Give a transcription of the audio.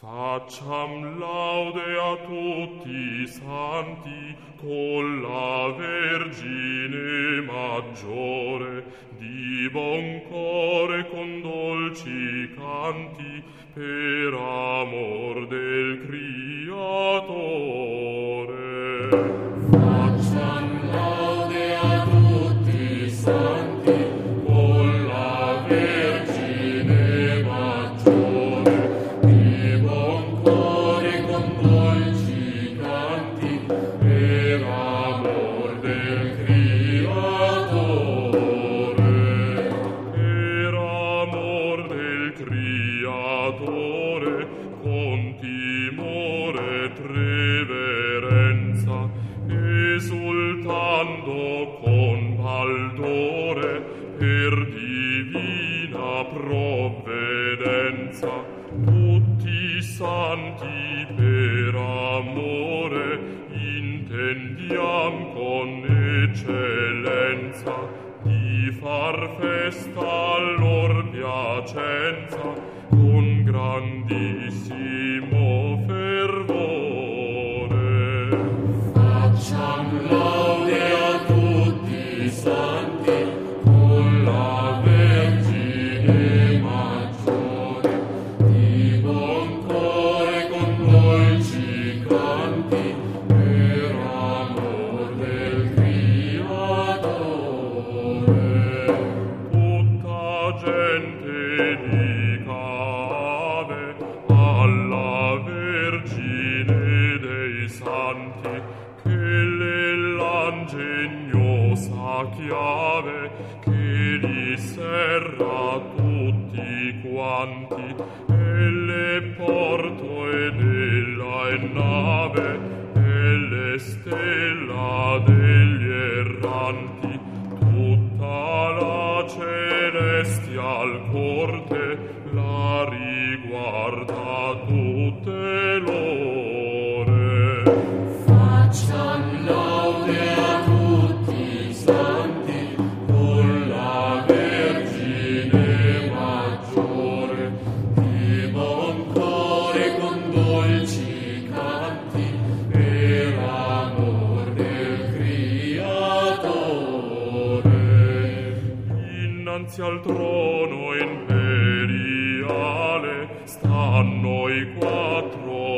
Facciam laude a tutti i santi con la Vergine maggiore, di buon cuore con dolci canti, per amor del Creatore. Facciam laude a tutti i santi con la Vergine maggiore, di buon cuore con dolci canti, per amor del Creatore. Per amor del Creatore, con timore e reverenza, esultando con paldore, per divina provvedenza, tutti i santi per amore intendiam con eccellenza di far festa al lor piacenza con grandissimo fervore. Facciam laude a tutti i santi con la Vergine maggiore, di buon cuore con dolci canti, per amor del Creatore. Tutta gente dicave alla Vergine dei santi che l'ingegnosa chiave che li serra tutti quanti, e le porto ed ella è nave e le stella degli erranti, tutta la celestial corte la riguarda tutte l'ore. Facciam laude a tutti i santi con la Vergine maggiore, di buon cuore con dolci canti, per amor del Creatore. Innanzi al trono imperiale stanno i quattro